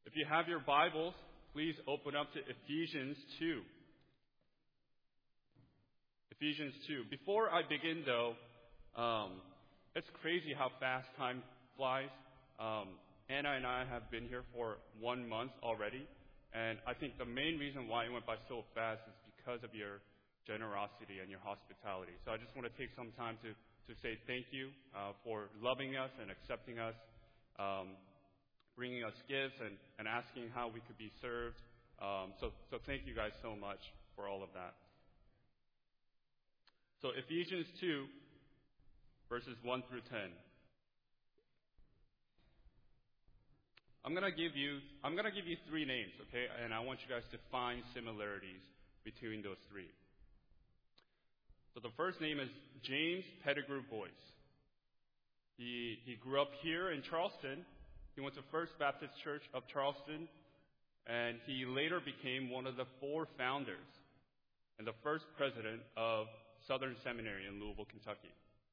If you have your Bibles, please open up to Ephesians 2. Ephesians 2. Before I begin, though, it's crazy how fast time flies. Anna and I have been here for 1 month already, and I think the main reason why it went by so fast is because of your generosity and your hospitality. So I just want to take some time to say thank you for loving us and accepting us, bringing us gifts and asking how we could be served. So thank you guys so much for all of that. So Ephesians 2, verses 1 through 10. I'm gonna give you three names, okay? And I want you guys to find similarities between those three. So the first name is James Pettigrew Boyce. He grew up here in Charleston. He went to First Baptist Church of Charleston, and he later became one of the 4 founders and the first president of Southern Seminary in Louisville, Kentucky.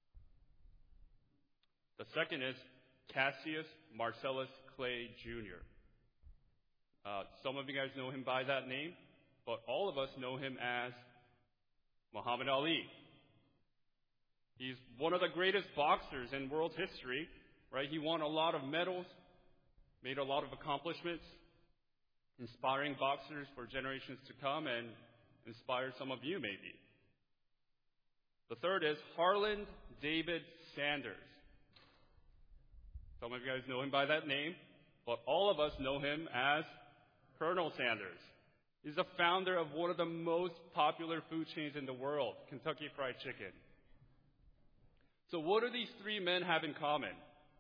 The second is Cassius Marcellus Clay Jr. Some of you guys know him by that name, but all of us know him as Muhammad Ali. He's one of the greatest boxers in world history, right? He won a lot of medals, made a lot of accomplishments, inspiring boxers for generations to come, and inspired some of you maybe. The third is Harland David Sanders. Some of you guys know him by that name, but all of us know him as Colonel Sanders. He's the founder of one of the most popular food chains in the world, Kentucky Fried Chicken. So what do these 3 men have in common?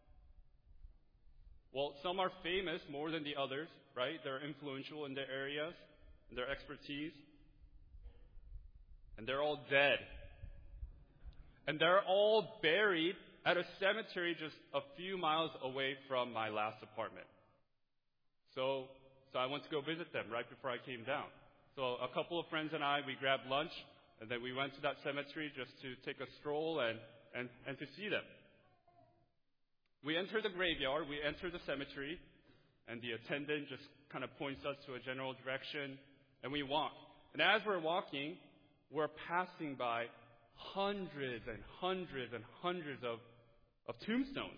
Well, some are famous more than the others, right? They're influential in their areas, in their expertise. And they're all dead. And they're all buried at a cemetery just a few miles away from my last apartment. So I went to go visit them right before I came down. So a couple of friends and I, we grabbed lunch, and then we went to that cemetery just to take a stroll and to see them. We enter the graveyard, we enter the cemetery, and the attendant just kind of points us to a general direction, and we walk. And as we're walking, we're passing by hundreds and hundreds and hundreds of tombstones.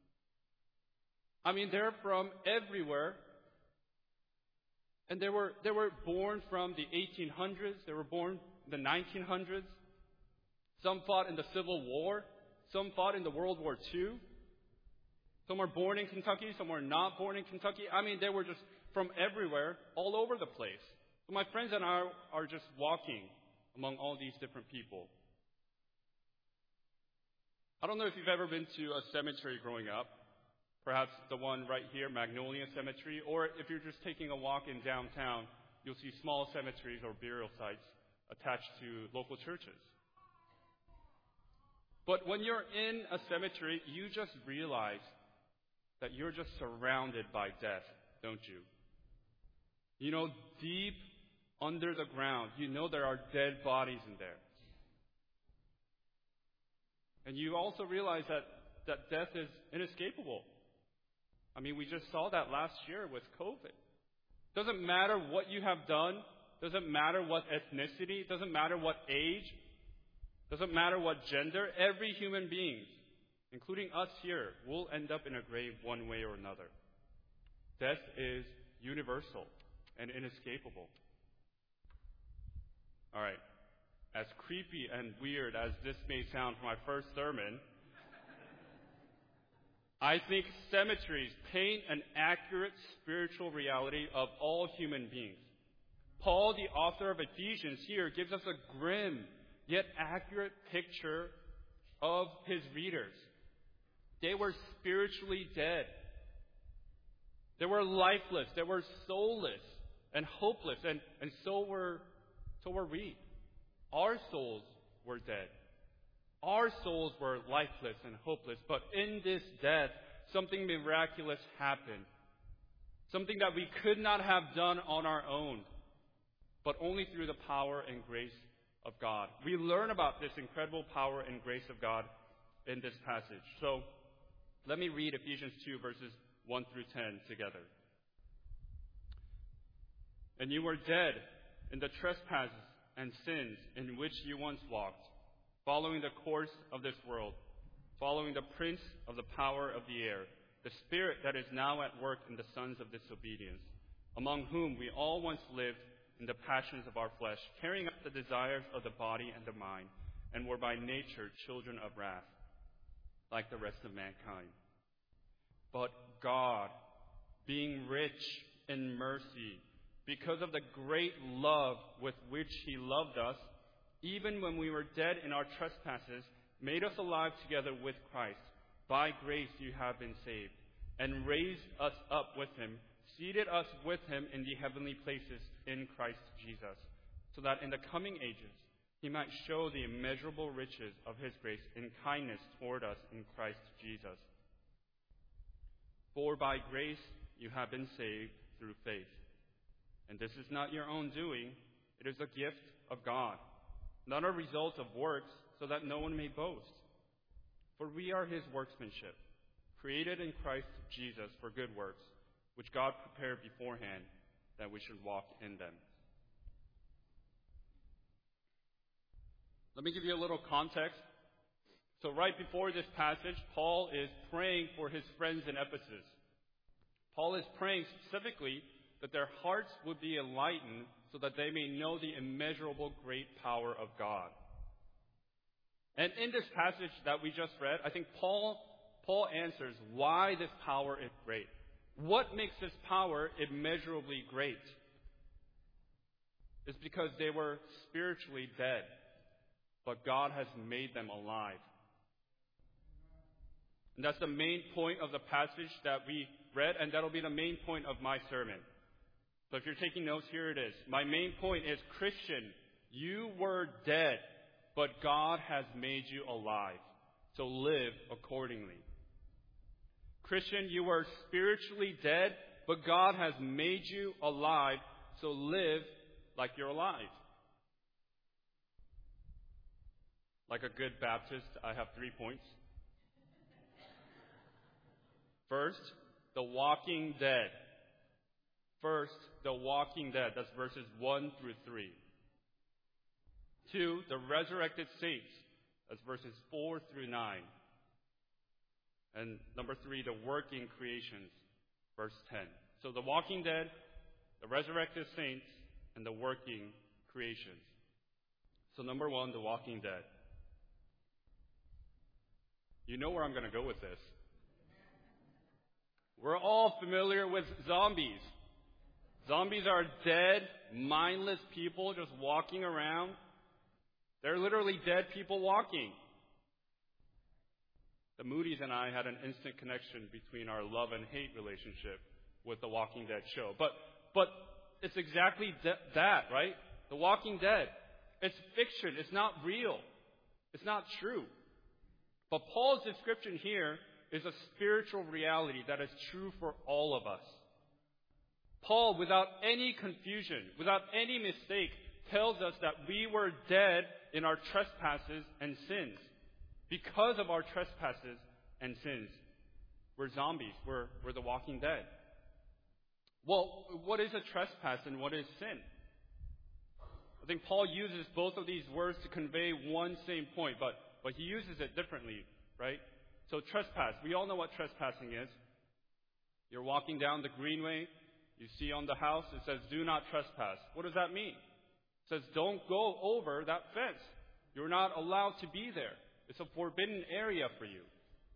I mean, they're from everywhere. And they were born from the 1800s. They were born in the 1900s. Some fought in the Civil War. Some fought in the World War II. Some were born in Kentucky. Some were not born in Kentucky. I mean, they were just from everywhere, all over the place. So my friends and I are just walking among all these different people. I don't know if you've ever been to a cemetery growing up. Perhaps the one right here, Magnolia Cemetery, or if you're just taking a walk in downtown, you'll see small cemeteries or burial sites attached to local churches. But when you're in a cemetery, you just realize that you're just surrounded by death, don't you? You know, deep under the ground, you know there are dead bodies in there. And you also realize that death is inescapable. I mean, we just saw that last year with COVID. Doesn't matter what you have done. Doesn't matter what ethnicity. Doesn't matter what age. Doesn't matter what gender. Every human being, including us here, will end up in a grave one way or another. Death is universal and inescapable. All right. As creepy and weird as this may sound for my first sermon, I think cemeteries paint an accurate spiritual reality of all human beings. Paul, the author of Ephesians here, gives us a grim yet accurate picture of his readers. They were spiritually dead. They were lifeless. They were soulless and hopeless, and so were we. Our souls were dead. Our souls were lifeless and hopeless, but in this death, something miraculous happened. Something that we could not have done on our own, but only through the power and grace of God. We learn about this incredible power and grace of God in this passage. So let me read Ephesians 2, verses 1 through 10 together. And you were dead in the trespasses and sins in which you once walked, following the course of this world, following the prince of the power of the air, the spirit that is now at work in the sons of disobedience, among whom we all once lived in the passions of our flesh, carrying out the desires of the body and the mind, and were by nature children of wrath, like the rest of mankind. But God, being rich in mercy, because of the great love with which He loved us, even when we were dead in our trespasses, made us alive together with Christ. By grace you have been saved, and raised us up with Him, seated us with Him in the heavenly places in Christ Jesus, so that in the coming ages He might show the immeasurable riches of His grace in kindness toward us in Christ Jesus. For by grace you have been saved through faith. And this is not your own doing, it is a gift of God, not a result of works, so that no one may boast. For we are His workmanship, created in Christ Jesus for good works, which God prepared beforehand that we should walk in them. Let me give you a little context. So right before this passage, Paul is praying for his friends in Ephesus. Paul is praying specifically that their hearts would be enlightened so that they may know the immeasurable great power of God. And in this passage that we just read, I think Paul answers why this power is great. What makes this power immeasurably great? It's because they were spiritually dead, but God has made them alive. And that's the main point of the passage that we read, and that'll be the main point of my sermon. So if you're taking notes, here it is. My main point is, Christian, you were dead, but God has made you alive. So live accordingly. Christian, you were spiritually dead, but God has made you alive. So live like you're alive. Like a good Baptist, I have 3 points. First, the walking dead. First, the walking dead. That's verses 1 through 3. 2, the resurrected saints. That's verses 4 through 9. And number 3, the working creations, verse 10. So the walking dead, the resurrected saints, and the working creations. So number 1, the walking dead. You know where I'm going to go with this. We're all familiar with zombies. Zombies are dead, mindless people just walking around. They're literally dead people walking. The Moody's and I had an instant connection between our love and hate relationship with the Walking Dead show. But it's exactly that, right? The Walking Dead. It's fiction. It's not real. It's not true. But Paul's description here is a spiritual reality that is true for all of us. Paul, without any confusion, without any mistake, tells us that we were dead in our trespasses and sins. Because of our trespasses and sins, we're zombies. We're the walking dead. Well, what is a trespass and what is sin? I think Paul uses both of these words to convey one same point, but he uses it differently, right? So trespass, we all know what trespassing is. You're walking down the greenway, you see on the house, it says, do not trespass. What does that mean? It says, don't go over that fence. You're not allowed to be there. It's a forbidden area for you.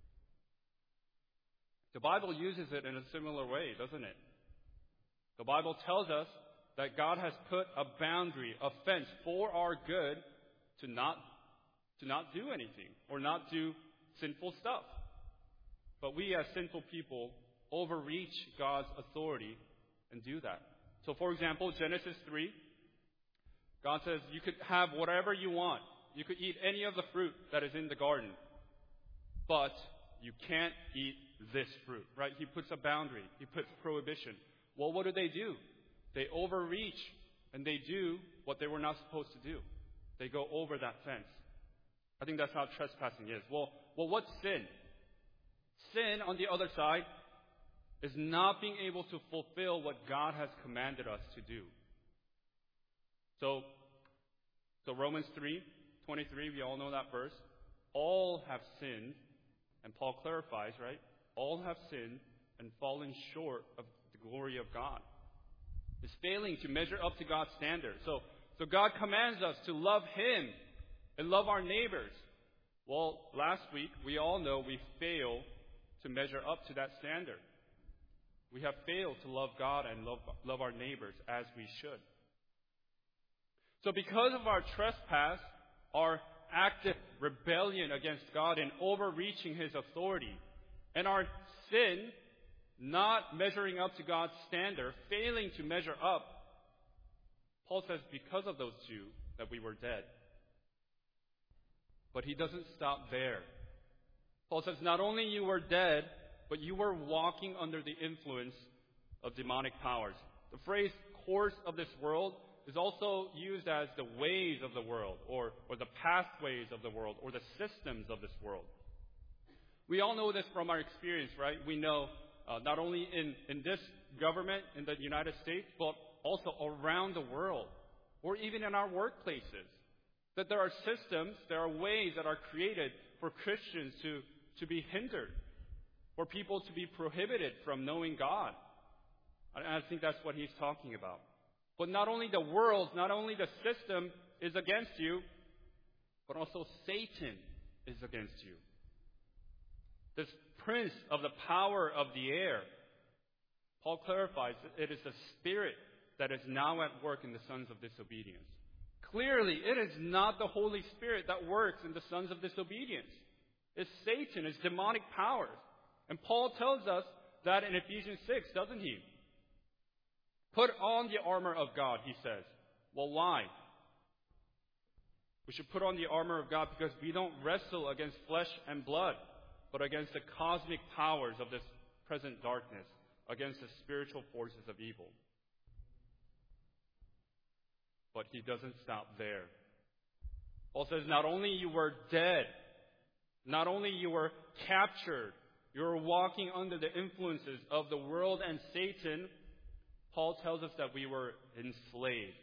The Bible uses it in a similar way, doesn't it? The Bible tells us that God has put a boundary, a fence for our good to not do anything or not do sinful stuff. But we as sinful people overreach God's authority and do that. So for example, Genesis 3, God says you could have whatever you want. You could eat any of the fruit that is in the garden. But you can't eat this fruit, right? He puts a boundary. He puts prohibition. Well, what do? They overreach and they do what they were not supposed to do. They go over that fence. I think that's how trespassing is. Well, what's sin? Sin, on the other side, is not being able to fulfill what God has commanded us to do. So Romans 3:23, we all know that verse. All have sinned, and Paul clarifies, right? All have sinned and fallen short of the glory of God. It's failing to measure up to God's standard. So God commands us to love Him and love our neighbors. Well, last week, we all know we fail to measure up to that standard. We have failed to love God and love our neighbors as we should. So because of our trespass, our active rebellion against God and overreaching His authority, and our sin, not measuring up to God's standard, failing to measure up, Paul says because of those two that we were dead. But he doesn't stop there. Paul says not only you were dead, but you were walking under the influence of demonic powers. The phrase course of this world is also used as the ways of the world, or the pathways of the world, or the systems of this world. We all know this from our experience, right? We know not only in this government, in the United States, but also around the world, or even in our workplaces, that there are systems, there are ways that are created for Christians to be hindered, for people to be prohibited from knowing God. And I think that's what he's talking about. But not only the world, not only the system is against you, but also Satan is against you. This prince of the power of the air, Paul clarifies it is the spirit that is now at work in the sons of disobedience. Clearly, it is not the Holy Spirit that works in the sons of disobedience. It's Satan, it's demonic powers. And Paul tells us that in Ephesians 6, doesn't he? Put on the armor of God, he says. Well, why? We should put on the armor of God because we don't wrestle against flesh and blood, but against the cosmic powers of this present darkness, against the spiritual forces of evil. But he doesn't stop there. Paul says not only you were dead, not only you were captured, you were walking under the influences of the world and Satan, Paul tells us that we were enslaved.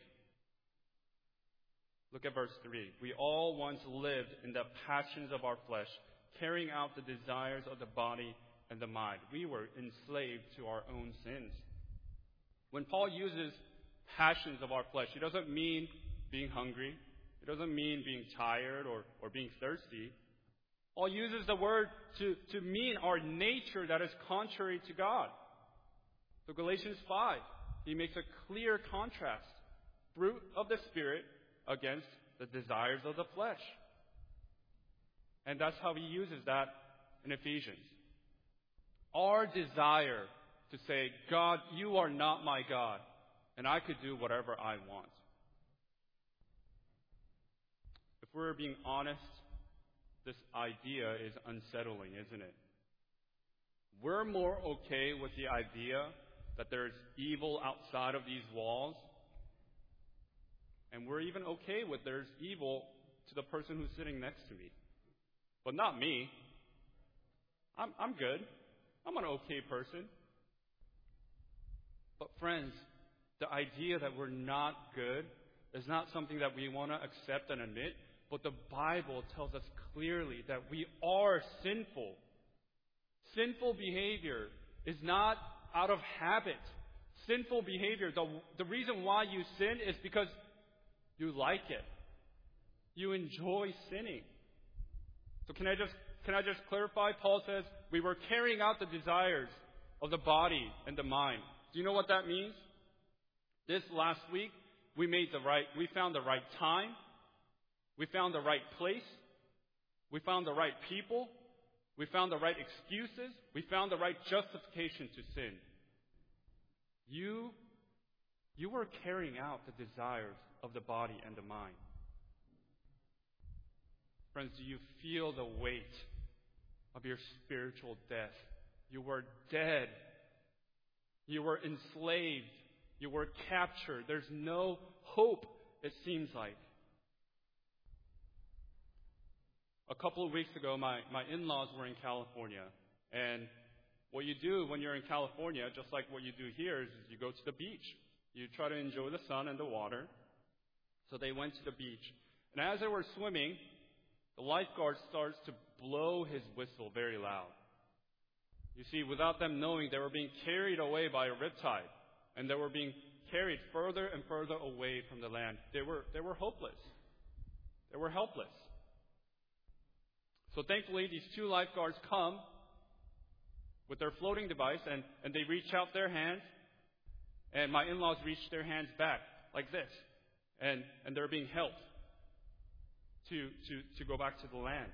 Look at verse 3. We all once lived in the passions of our flesh, carrying out the desires of the body and the mind. We were enslaved to our own sins. When Paul uses passions of our flesh, he doesn't mean being hungry. He doesn't mean being tired or being thirsty. Paul uses the word to mean our nature that is contrary to God. So Galatians 5, he makes a clear contrast. Fruit of the Spirit against the desires of the flesh. And that's how he uses that in Ephesians. Our desire to say, God, you are not my God, and I could do whatever I want. If we're being honest, this idea is unsettling, isn't it? We're more okay with the idea that there's evil outside of these walls, and we're even okay with there's evil to the person who's sitting next to me. But not me. I'm good. I'm an okay person. But friends, the idea that we're not good is not something that we want to accept and admit, but the Bible tells us clearly that we are sinful. Sinful behavior is not out of habit. Sinful behavior, the reason why you sin is because you like it. You enjoy sinning. So can I just clarify? Paul says we were carrying out the desires of the body and the mind. Do you know what that means? This last week, we found the right time. We found the right place. We found the right people. We found the right excuses. We found the right justification to sin. You were carrying out the desires of the body and the mind. Friends, do you feel the weight of your spiritual death? You were dead. You were enslaved. You were captured. There's no hope, it seems like. A couple of weeks ago, my in-laws were in California. And what you do when you're in California, just like what you do here, is you go to the beach. You try to enjoy the sun and the water. So they went to the beach. And as they were swimming, the lifeguard starts to blow his whistle very loud. You see, without them knowing, they were being carried away by a riptide. And they were being carried further and further away from the land. They were hopeless. They were helpless. So thankfully, these two lifeguards come with their floating device, and they reach out their hands, and my in-laws reach their hands back like this, and they're being helped to go back to the land.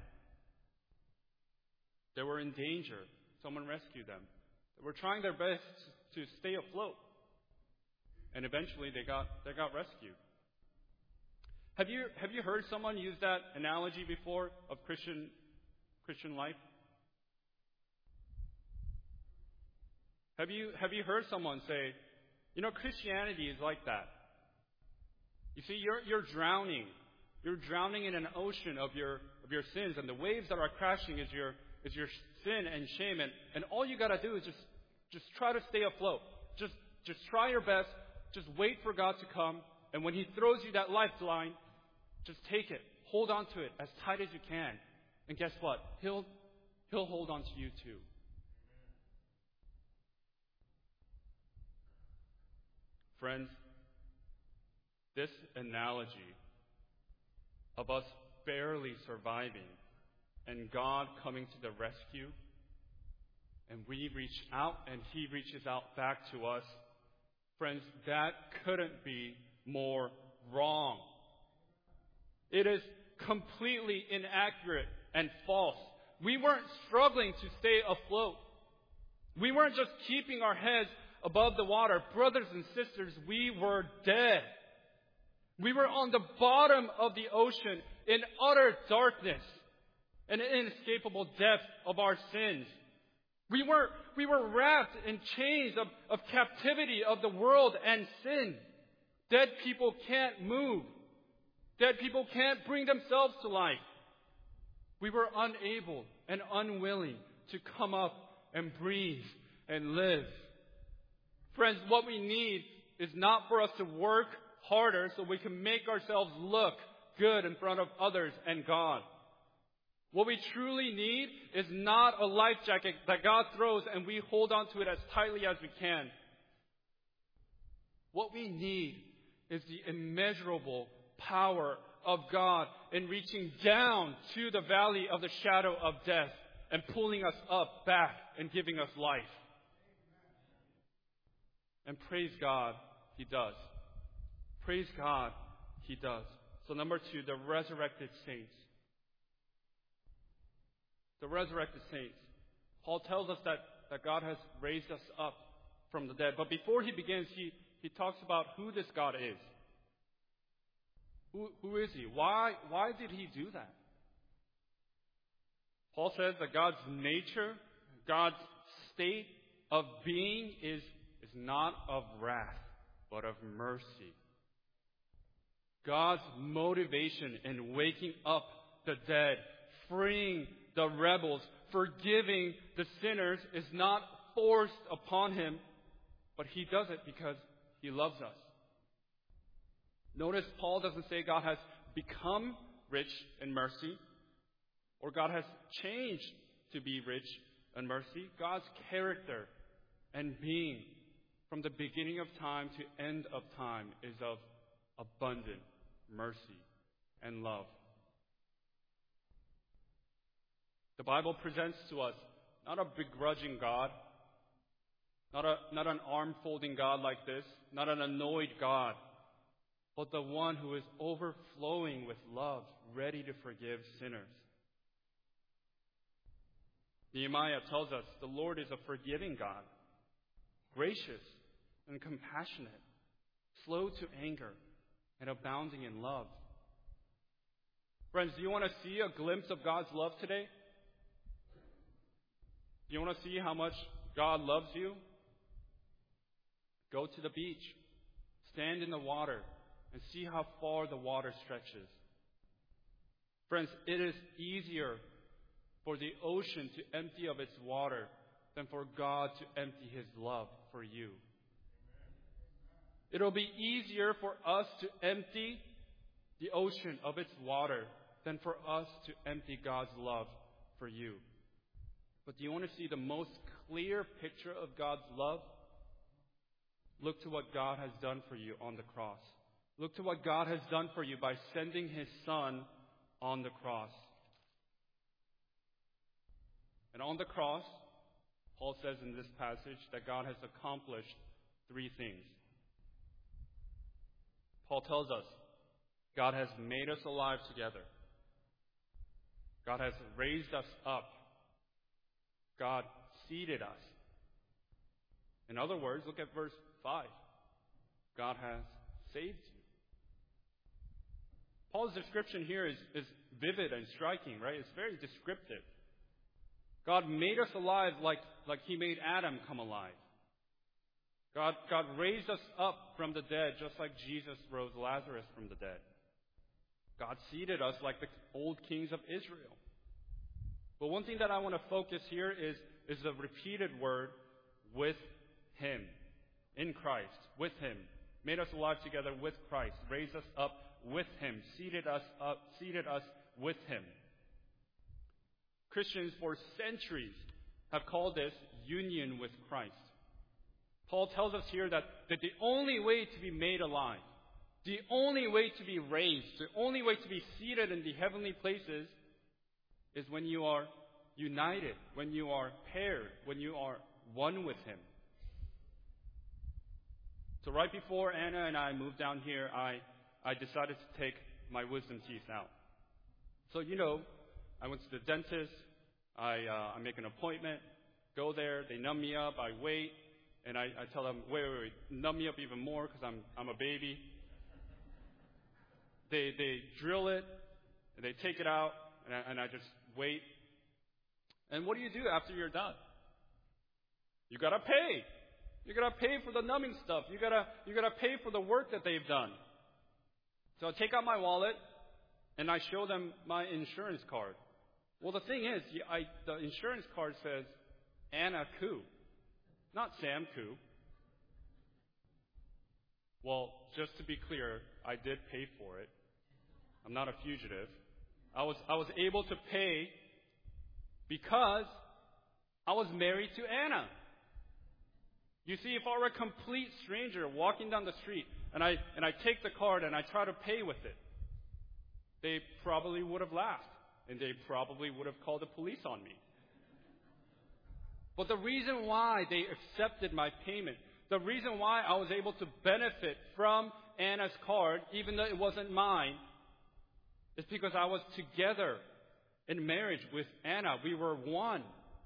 They were in danger. Someone rescued them. They were trying their best to stay afloat, and eventually they got rescued. Have you heard someone use that analogy before of Christian life? Have you heard someone say, Christianity is like that? You see, you're drowning. You're drowning in an ocean of your sins, and the waves that are crashing is your sin and shame, and all you gotta do is just try to stay afloat. Just try your best. Just wait for God to come, and when He throws you that lifeline, just take it. Hold on to it as tight as you can. And guess what? He'll hold on to you too. Friends, this analogy of us barely surviving and God coming to the rescue, and we reach out and He reaches out back to us, friends, that couldn't be more wrong. It is completely inaccurate and false. We weren't struggling to stay afloat. We weren't just keeping our heads above the water. Brothers and sisters, we were dead. We were on the bottom of the ocean in utter darkness and inescapable depth of our sins. We were wrapped in chains of captivity of the world and sin. Dead people can't move. Dead people can't bring themselves to life. We were unable and unwilling to come up and breathe and live. Friends, what we need is not for us to work harder so we can make ourselves look good in front of others and God. What we truly need is not a life jacket that God throws and we hold on to it as tightly as we can. What we need is the immeasurable power of God in reaching down to the valley of the shadow of death and pulling us up back and giving us life. And praise God, He does. Praise God, He does. So number 2, the resurrected saints. The resurrected saints. Paul tells us that God has raised us up from the dead. But before he begins, he talks about who this God is. Who is He? Why did He do that? Paul says that God's nature, God's state of being is not of wrath, but of mercy. God's motivation in waking up the dead, freeing the rebels, forgiving the sinners is not forced upon Him, but He does it because He loves us. Notice Paul doesn't say God has become rich in mercy, or God has changed to be rich in mercy. God's character and being from the beginning of time to end of time is of abundant mercy and love. The Bible presents to us not a begrudging God, not an arm-folding God like this, not an annoyed God, but the one who is overflowing with love, ready to forgive sinners. Nehemiah tells us the Lord is a forgiving God, gracious and compassionate, slow to anger, and abounding in love. Friends, do you want to see a glimpse of God's love today? Do you want to see how much God loves you? Go to the beach, stand in the water, and see how far the water stretches. Friends, it is easier for the ocean to empty of its water than for God to empty His love for you. It'll be easier for us to empty the ocean of its water than for us to empty God's love for you. But do you want to see the most clear picture of God's love? Look to what God has done for you on the cross. Look to what God has done for you by sending His Son on the cross. And on the cross, Paul says in this passage that God has accomplished three things. Paul tells us God has made us alive together. God has raised us up. God seated us. In other words, look at verse 5. God has saved you. Paul's description here is vivid and striking, right? It's very descriptive. God made us alive like He made Adam come alive. God raised us up from the dead just like Jesus rose Lazarus from the dead. God seated us like the old kings of Israel. But one thing that I want to focus here is the repeated word, with Him, in Christ, with Him. Made us alive together with Christ, raised us up with Him, seated us with Him. Christians for centuries have called this union with Christ. Paul tells us here that the only way to be made alive, the only way to be raised, the only way to be seated in the heavenly places is when you are united, when you are paired, when you are one with Him. So right before Anna and I moved down here, I decided to take my wisdom teeth out. So, I went to the dentist. I make an appointment, go there, they numb me up, I wait, and I tell them, wait, numb me up even more because I'm a baby. They drill it, and they take it out, and I just wait. And what do you do after you're done? You gotta pay. You gotta pay for the numbing stuff. You gotta pay for the work that they've done. So I take out my wallet, and I show them my insurance card. Well, the thing is, the insurance card says Anna Koo, not Sam Koo. Well, just to be clear, I did pay for it. I'm not a fugitive. I was able to pay because I was married to Anna. You see, if I were a complete stranger walking down the street and I take the card and I try to pay with it, they probably would have laughed. And they probably would have called the police on me. But the reason why they accepted my payment, the reason why I was able to benefit from Anna's card, even though it wasn't mine, is because I was together in marriage with Anna. We were one.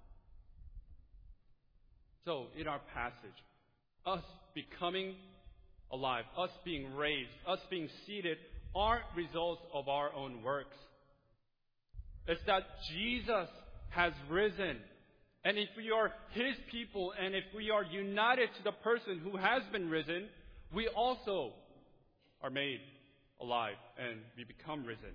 So, in our passage, us becoming alive, us being raised, us being seated, aren't results of our own works. It's that Jesus has risen. And if we are His people, and if we are united to the person who has been risen, we also are made alive and we become risen.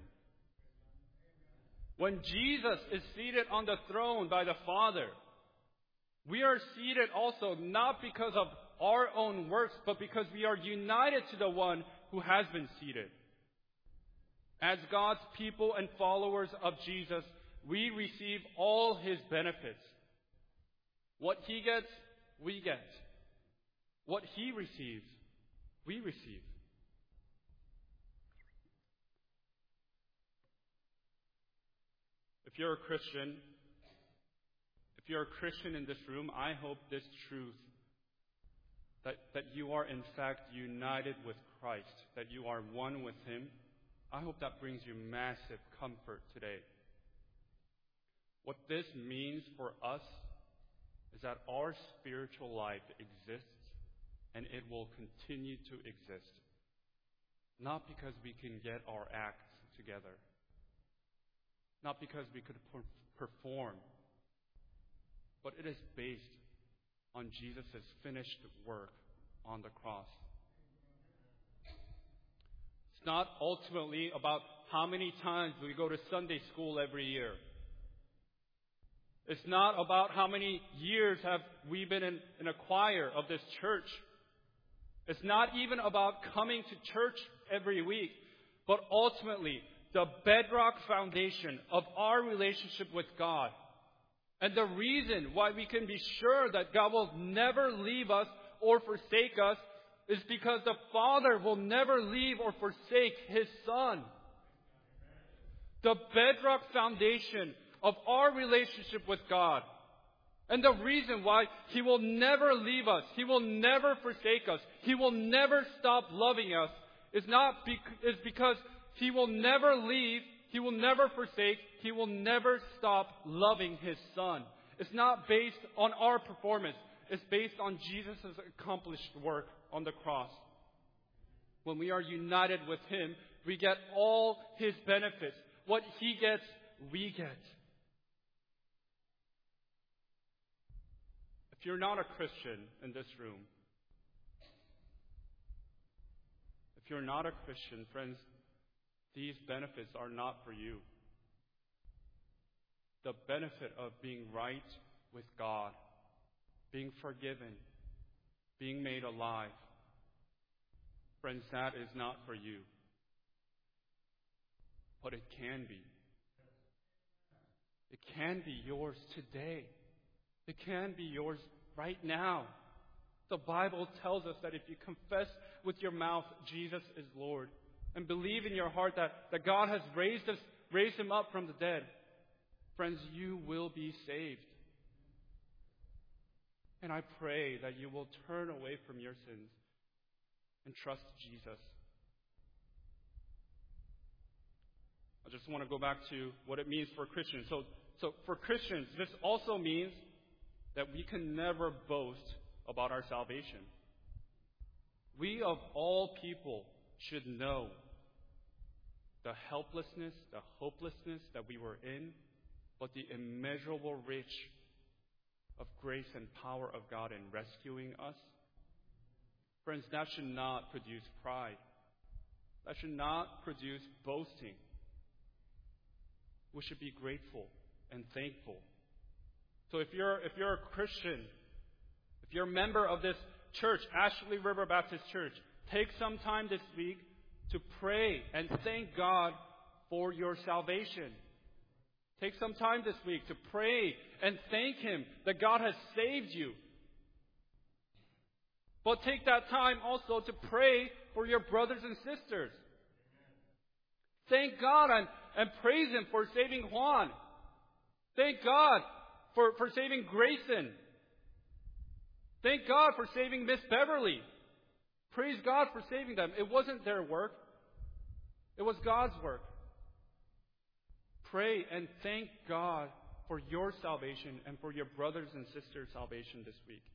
When Jesus is seated on the throne by the Father, we are seated also not because of our own works, but because we are united to the one who has been seated. As God's people and followers of Jesus, we receive all His benefits. What He gets, we get. What He receives, we receive. If you're a Christian in this room, I hope this truth, that you are in fact united with Christ, that you are one with Him, I hope that brings you massive comfort today. What this means for us is that our spiritual life exists and it will continue to exist. Not because we can get our acts together. Not because we could perform. But it is based on Jesus' finished work on the cross. It's not ultimately about how many times we go to Sunday school every year. It's not about how many years have we been in a choir of this church. It's not even about coming to church every week. but ultimately the bedrock foundation of our relationship with God. And the reason why we can be sure that God will never leave us or forsake us is because the Father will never leave or forsake His Son. The bedrock foundation of our relationship with God. And the reason why He will never leave us, He will never forsake us, He will never stop loving us is because He will never leave, He will never forsake, He will never stop loving His Son. It's not based on our performance. It's based on Jesus' accomplished work on the cross. When we are united with Him, we get all His benefits. What He gets, we get. If you're not a Christian in this room, if you're not a Christian, friends, these benefits are not for you. The benefit of being right with God, being forgiven, being made alive, friends, that is not for you. But it can be. It can be yours today. It can be yours right now. The Bible tells us that if you confess with your mouth Jesus is Lord and believe in your heart that God has raised Him up from the dead, friends, you will be saved. And I pray that you will turn away from your sins and trust Jesus. I just want to go back to what it means for Christians. So for Christians, this also means that we can never boast about our salvation. We of all people should know the helplessness, the hopelessness that we were in, but the immeasurable rich of grace and power of God in rescuing us. Friends, that should not produce pride. That should not produce boasting. We should be grateful and thankful. So if you're a Christian, if you're a member of this church, Ashley River Baptist Church, take some time this week to pray and thank God for your salvation. Take some time this week to pray and thank Him that God has saved you. But take that time also to pray for your brothers and sisters. Thank God and praise Him for saving Juan. Thank God for saving Grayson. Thank God for saving Miss Beverly. Praise God for saving them. It wasn't their work. It was God's work. Pray and thank God for your salvation and for your brothers and sisters' salvation this week.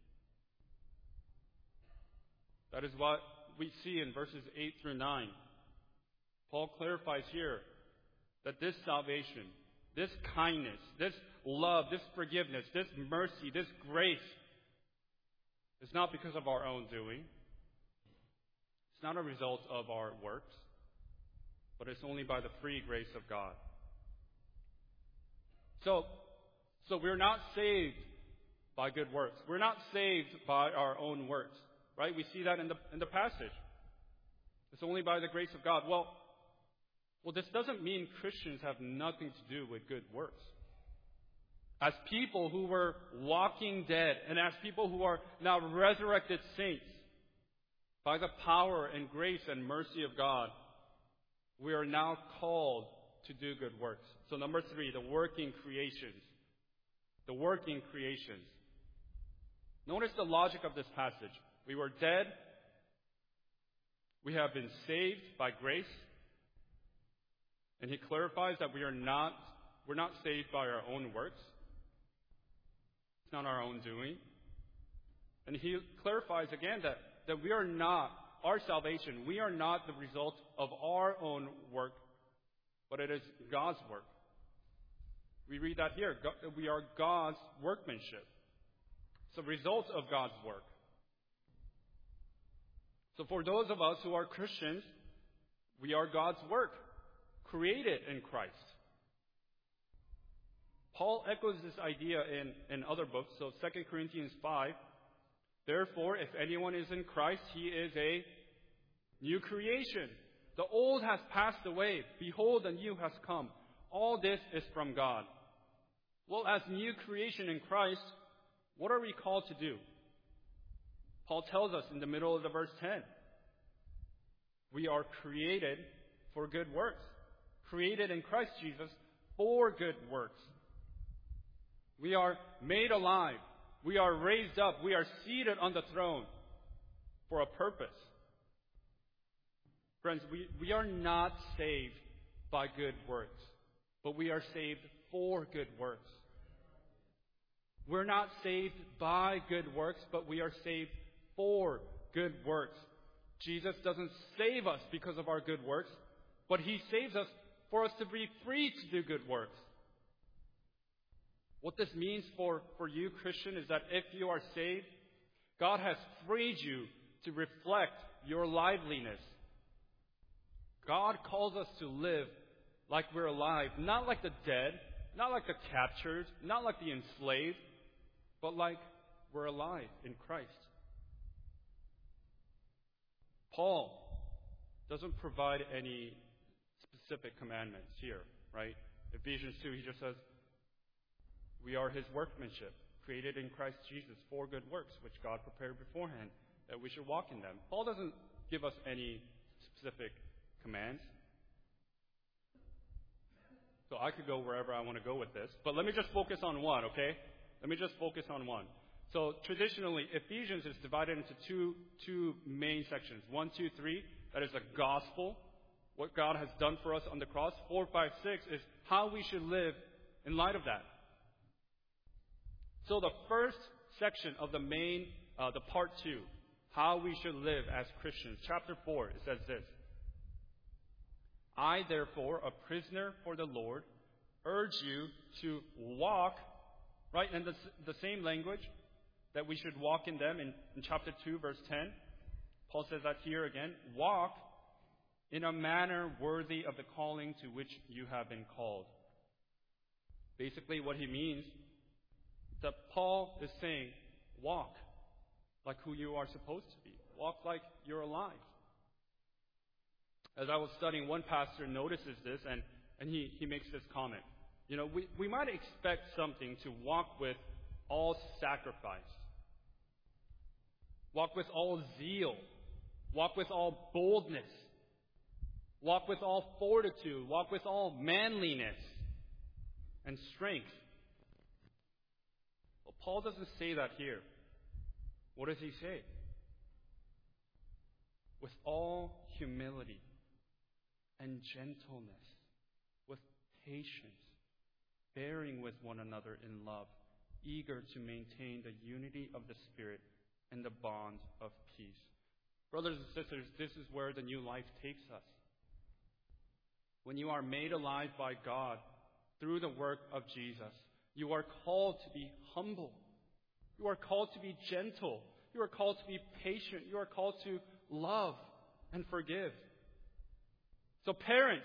That is what we see in verses 8 through 9. Paul clarifies here that this salvation, this kindness, this love, this forgiveness, this mercy, this grace is not because of our own doing. It's not a result of our works, but it's only by the free grace of God. So we're not saved by good works. We're not saved by our own works, right? We see that in the passage. It's only by the grace of God. Well, this doesn't mean Christians have nothing to do with good works. As people who were walking dead and as people who are now resurrected saints, by the power and grace and mercy of God, we are now called to do good works. So number 3, the working creations. The working creations. Notice the logic of this passage. We were dead. We have been saved by grace. And he clarifies that we're not saved by our own works. It's not our own doing. And he clarifies again that we are not, our salvation, we are not the result of our own work, but it is God's work. We read that here. We are God's workmanship. It's a result of God's work. So for those of us who are Christians, we are God's work, created in Christ. Paul echoes this idea in other books. So 2 Corinthians 5, therefore, if anyone is in Christ, he is a new creation. The old has passed away. Behold, the new has come. All this is from God. Well, as new creation in Christ, what are we called to do? Paul tells us in the middle of the verse 10. We are created for good works. Created in Christ Jesus for good works. We are made alive. We are raised up. We are seated on the throne for a purpose. Friends, we are not saved by good works, but we are saved for good works. We're not saved by good works, but we are saved for good works. Jesus doesn't save us because of our good works, but He saves us for us to be free to do good works. What this means for you, Christian, is that if you are saved, God has freed you to reflect your liveliness. God calls us to live like we're alive, not like the dead, not like the captured, not like the enslaved, but like we're alive in Christ. Paul doesn't provide any specific commandments here, right? Ephesians 2, he just says, we are His workmanship, created in Christ Jesus for good works, which God prepared beforehand, that we should walk in them. Paul doesn't give us any specific commands. So I could go wherever I want to go with this, but let me just focus on one, okay? Let me just focus on one. So traditionally, Ephesians is divided into two main sections. 1, 2, 3, that is the gospel, what God has done for us on the cross. 4, 5, 6 is how we should live in light of that. So the first section of the part 2, how we should live as Christians. Chapter 4, it says this. I, therefore, a prisoner for the Lord, urge you to walk, right, in the same language that we should walk in them in chapter 2, verse 10. Paul says that here again. Walk in a manner worthy of the calling to which you have been called. Basically, what he means is that Paul is saying, walk like who you are supposed to be. Walk like you're alive. As I was studying, one pastor notices this, and he makes this comment. You know, we might expect something to walk with all sacrifice, walk with all zeal, walk with all boldness, walk with all fortitude, walk with all manliness and strength. Well, Paul doesn't say that here. What does he say? With all humility and gentleness, with patience, bearing with one another in love, eager to maintain the unity of the Spirit and the bond of peace. Brothers and sisters, this is where the new life takes us. When you are made alive by God through the work of Jesus, you are called to be humble. You are called to be gentle. You are called to be patient. You are called to love and forgive. So parents,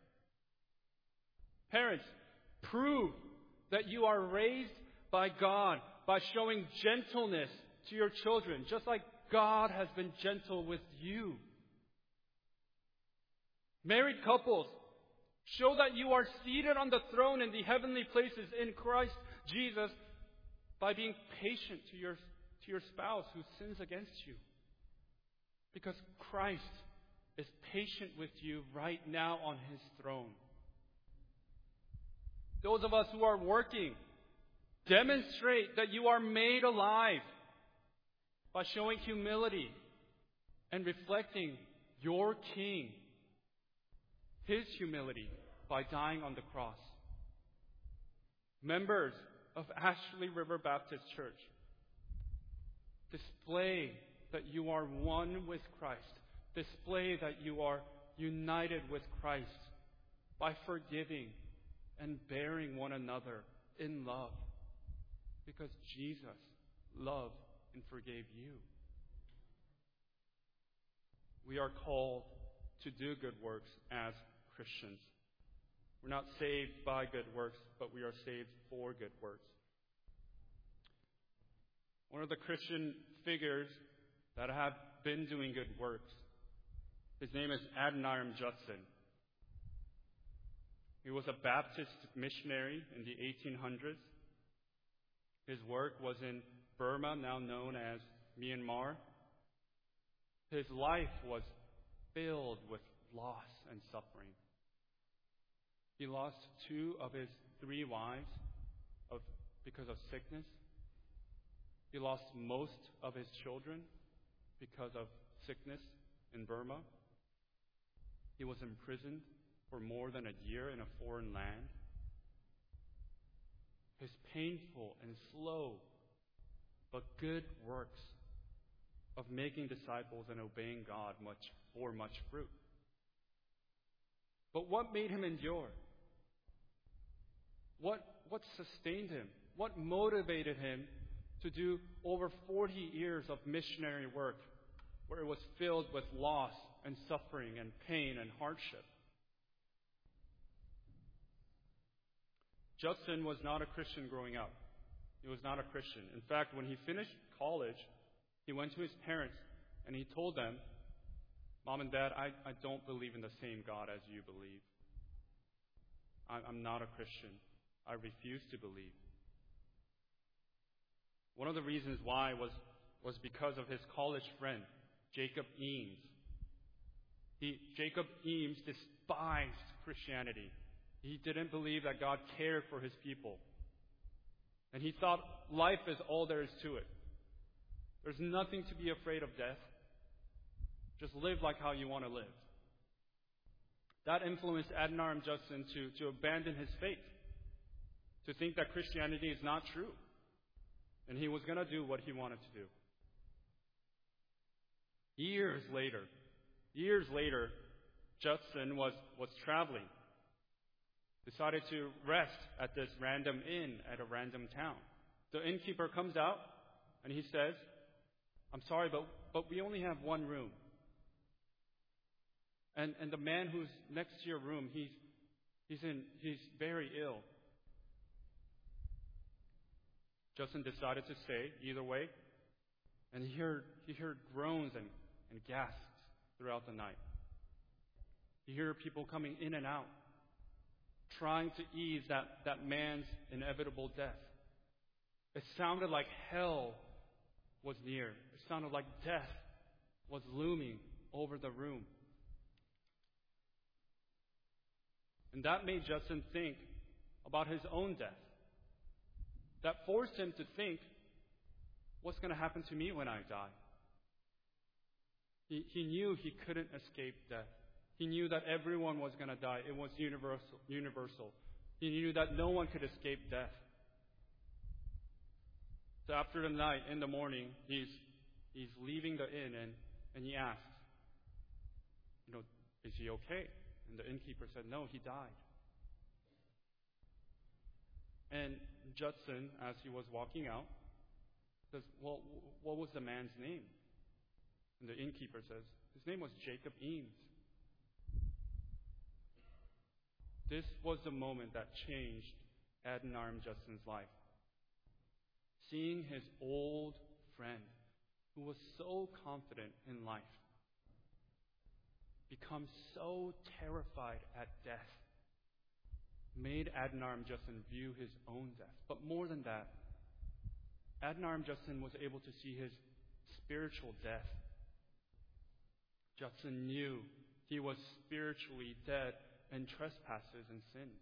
prove that you are raised by God by showing gentleness to your children, just like God has been gentle with you. Married couples, show that you are seated on the throne in the heavenly places in Christ Jesus by being patient to your spouse who sins against you. Because Christ is patient with you right now on His throne. Those of us who are working, demonstrate that you are made alive by showing humility and reflecting your King, His humility, by dying on the cross. Members of Ashley River Baptist Church, display that you are one with Christ. Display that you are united with Christ by forgiving and bearing one another in love. Because Jesus loved and forgave you. We are called to do good works as Christians. We're not saved by good works, but we are saved for good works. One of the Christian figures that have been doing good works His name is Adoniram Judson. He was a Baptist missionary in the 1800s. His work was in Burma, now known as Myanmar. His life was filled with loss and suffering. He lost 2 of his 3 wives because of sickness. He lost most of his children because of sickness in Burma. He was imprisoned for more than a year in a foreign land. His painful and slow but good works of making disciples and obeying God bore much fruit. But what made him endure? What sustained him? What motivated him to do over 40 years of missionary work where it was filled with loss and suffering and pain and hardship? Judson was not a Christian growing up. He was not a Christian. In fact, when he finished college, he went to his parents and he told them, "Mom and Dad, I don't believe in the same God as you believe. I'm not a Christian. I refuse to believe." One of the reasons why was because of his college friend, Jacob Eames. Jacob Eames despised Christianity. He didn't believe that God cared for his people. And he thought life is all there is to it. There's nothing to be afraid of death. Just live like how you want to live. That influenced Adoniram Judson to abandon his faith, to think that Christianity is not true. And he was going to do what he wanted to do. Years later, Judson was traveling. Decided to rest at this random inn at a random town. The innkeeper comes out and he says, "I'm sorry, but we only have one room. And the man who's next to your room, he's very ill." Judson decided to stay either way, and he heard groans and gasps throughout the night. He heard people coming in and out, trying to ease that man's inevitable death. It sounded like hell was near. It sounded like death was looming over the room. And that made Judson think about his own death. That forced him to think, what's going to happen to me when I die? He knew he couldn't escape death. He knew that everyone was going to die. It was universal. He knew that no one could escape death. So after the night, in the morning, he's leaving the inn and he asks, "Is he okay?" And the innkeeper said, "No, he died." And Judson, as he was walking out, says, "Well, what was the man's name?" And the innkeeper says, "His name was Jacob Eames." This was the moment that changed Adoniram Judson's life. Seeing his old friend, who was so confident in life, become so terrified at death, made Adoniram Judson view his own death. But more than that, Adoniram Judson was able to see his spiritual death. Judson knew he was spiritually dead in trespasses and sins.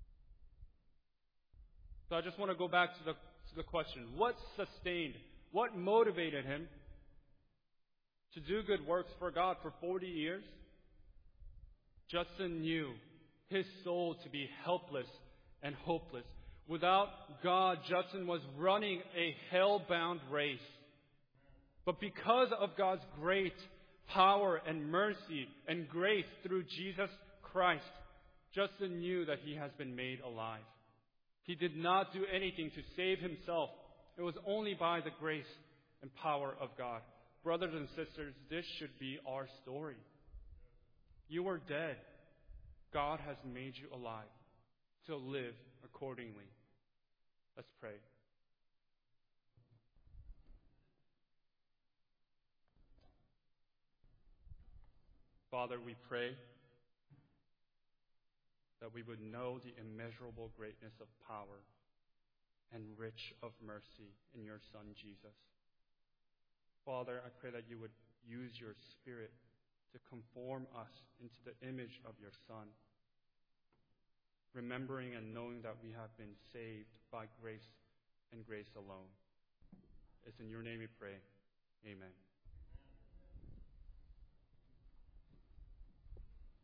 So I just want to go back to the question. What sustained, what motivated him to do good works for God for 40 years? Judson knew his soul to be helpless and hopeless. Without God, Judson was running a hell-bound race. But because of God's great power and mercy and grace through Jesus Christ, Judson knew that he has been made alive. He did not do anything to save himself. It was only by the grace and power of God. Brothers and sisters, this should be our story. You were dead. God has made you alive. So live accordingly. Let's pray. Father, we pray that we would know the immeasurable greatness of power and rich of mercy in your Son, Jesus. Father, I pray that you would use your Spirit to conform us into the image of your Son, remembering and knowing that we have been saved by grace and grace alone. It's in your name we pray. Amen.